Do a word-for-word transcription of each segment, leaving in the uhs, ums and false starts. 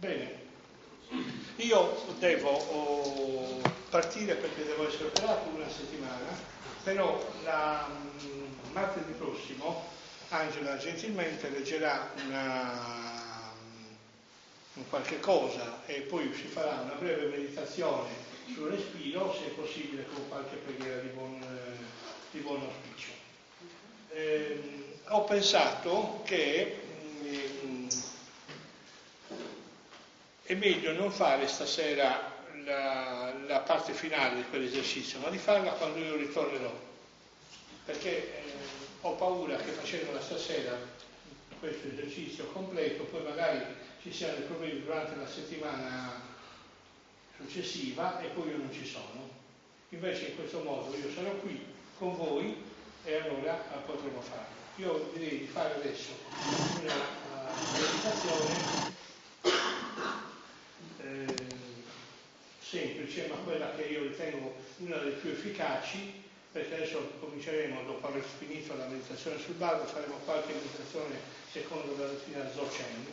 Bene, io devo oh, partire perché devo essere operato una settimana, però la, mh, martedì prossimo Angela gentilmente leggerà una, un qualche cosa e poi si farà una breve meditazione sul respiro, se è possibile con qualche preghiera di buon, di buon auspicio. Eh, ho pensato che mh, è meglio non fare stasera la, la parte finale di quell'esercizio, ma di farla quando io ritornerò, perché eh, ho paura che facendo stasera questo esercizio completo poi magari ci siano dei problemi durante la settimana successiva e poi io non ci sono. Invece in questo modo io sarò qui con voi e allora potremo farlo. Io direi di fare adesso una uh, meditazione Eh, semplice, ma quella che io ritengo una delle più efficaci, perché adesso cominceremo, dopo aver finito la meditazione sul bardo, faremo qualche meditazione secondo la dottrina Dzogchen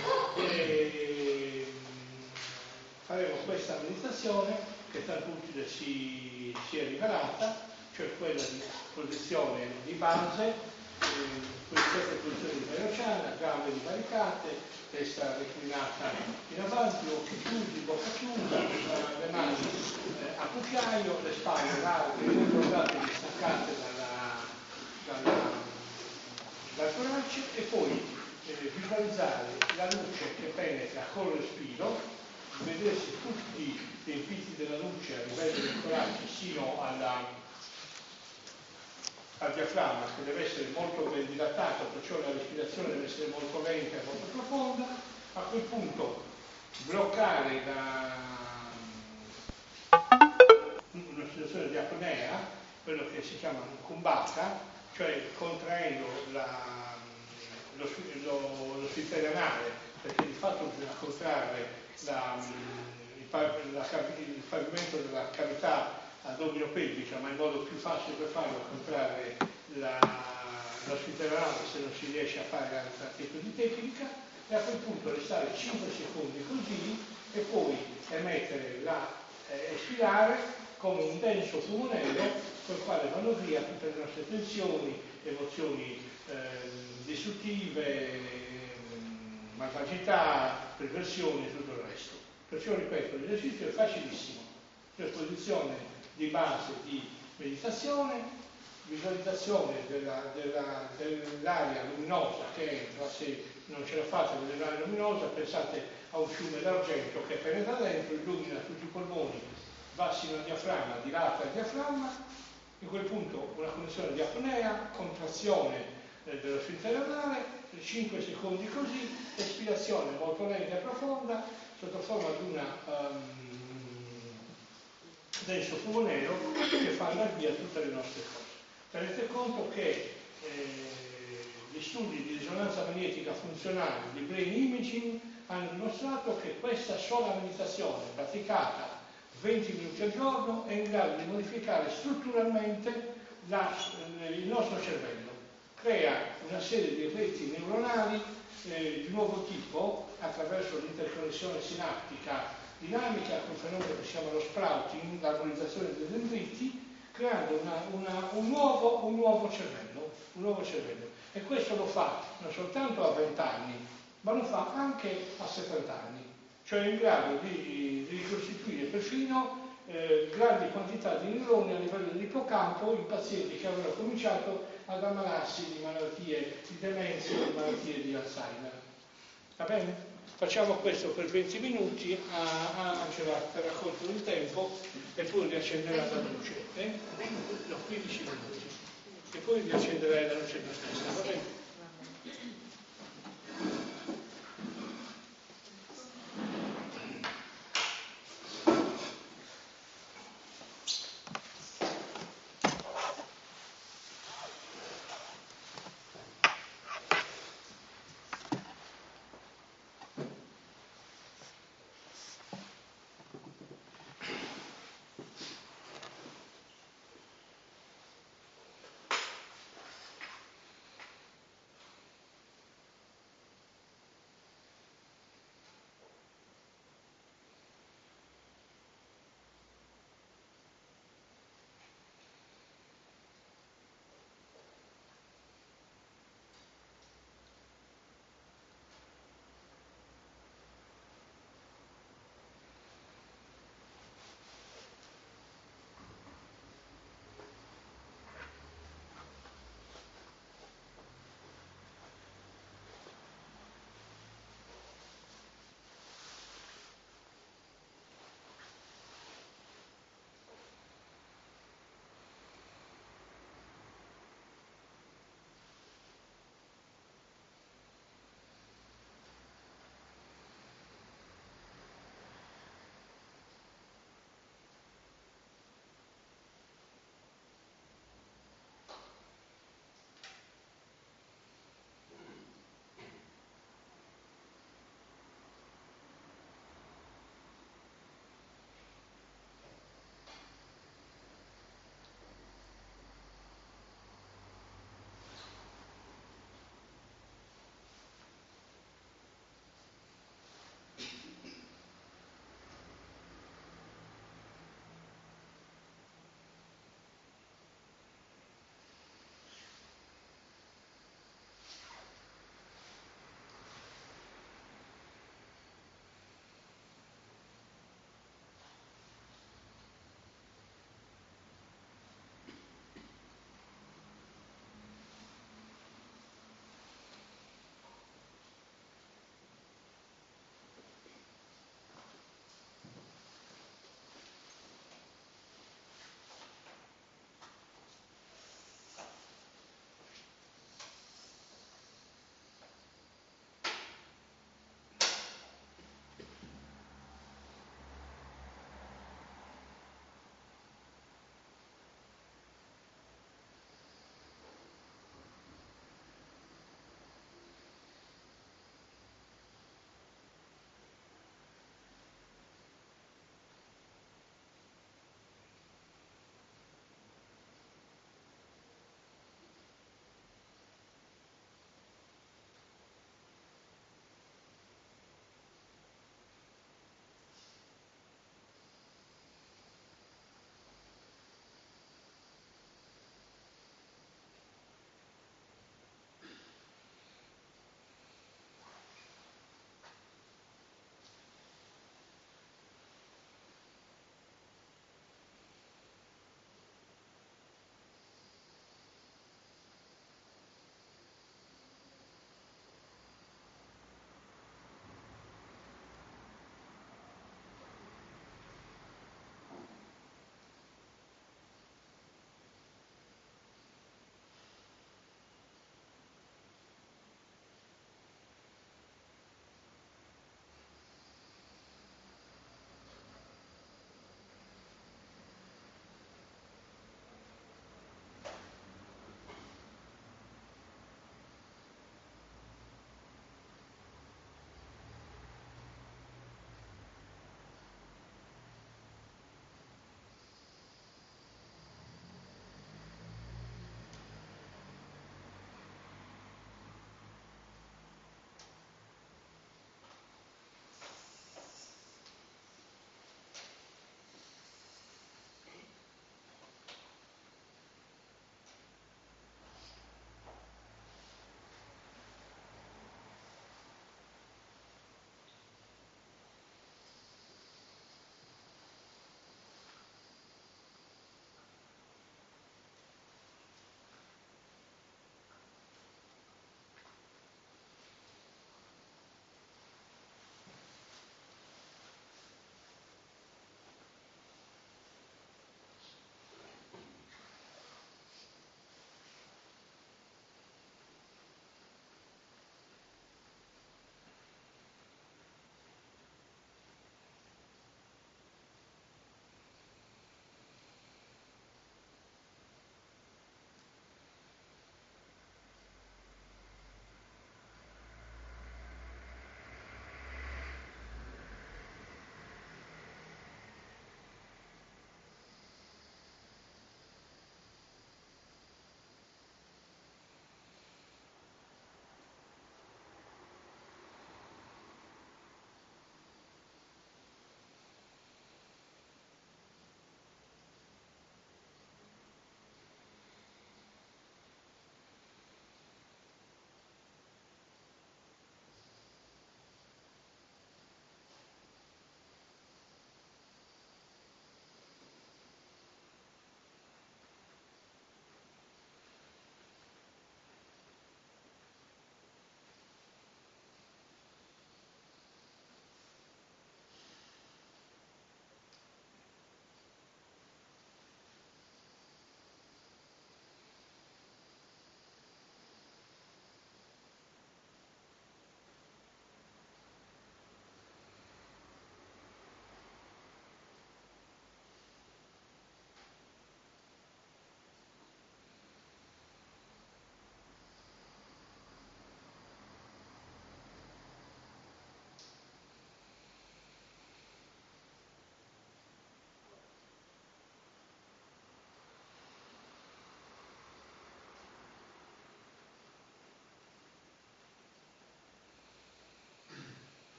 e faremo questa meditazione che tanto utile si, si è rivelata, cioè quella di posizione di base, queste sette posizioni di Vairocana, gambe divaricate, testa reclinata in avanti, occhi chiusi, bocca chiusa, le mani eh, a cucchiaio, le spalle larghe, ricordate distaccate dalla, dalla, dal torace e poi eh, visualizzare la luce che penetra col respiro, vedersi tutti i picchi della luce a livello del torace sino alla al diaframma, che deve essere molto ben dilatato, perciò la respirazione deve essere molto lenta e molto profonda. A quel punto bloccare la, una situazione di apnea, quello che si chiama kumbhaka, cioè contraendo la, lo, lo, lo sfintero anale, perché di fatto bisogna contrarre la, il, la, il pavimento della cavità addominopelvica, ma il modo più facile per farlo è contrarre la, lo sfintero anale se non si riesce a fare altro tipo di tecnica, e a quel punto restare cinque secondi così e poi emettere la, eh, espirare come un denso fumo nero col quale vanno via tutte le nostre tensioni, emozioni eh, distruttive, eh, malvagità, perversioni e tutto il resto. Perciò ripeto, l'esercizio è facilissimo, cioè posizione di base di meditazione, visualizzazione della, della, dell'aria luminosa che entra, se non ce la fate a vedere l'aria luminosa, pensate a un fiume d'argento che penetra dentro, illumina tutti i polmoni, va sino al diaframma, dilata il diaframma, in quel punto una condizione di apnea, contrazione eh, dello sfintero anale, cinque secondi così, espirazione molto lenta e profonda, sotto forma di una um, denso fumo nero che fa andare via tutte le nostre cose. Tenete conto che eh, gli studi di risonanza magnetica funzionale di brain imaging hanno dimostrato che questa sola meditazione praticata venti minuti al giorno è in grado di modificare strutturalmente la, il nostro cervello. Crea una serie di reti neuronali eh, di nuovo tipo attraverso l'interconnessione sinaptica dinamica, con un fenomeno che si chiama lo sprouting, l'armonizzazione dei dendriti, creando una, una, un, nuovo, un, nuovo cervello, un nuovo cervello. E questo lo fa non soltanto a venti anni, ma lo fa anche a settanta anni, cioè è in grado di, di ricostituire perfino eh, grandi quantità di neuroni a livello dell'ippocampo in pazienti che avevano cominciato ad ammalarsi di malattie di demenza e di malattie di Alzheimer. Va bene? Facciamo questo per venti minuti, a Angela terrà conto del tempo e poi riaccenderà la luce. Eh? No, quindici minuti. E poi riaccenderai la luce per stessa, va bene?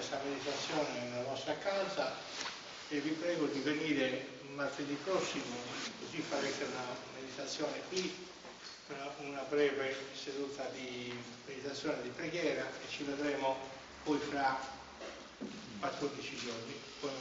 questa meditazione nella vostra casa e vi prego di venire martedì prossimo, così farete una meditazione qui, una, una breve seduta di meditazione di preghiera e ci vedremo poi fra quattordici giorni.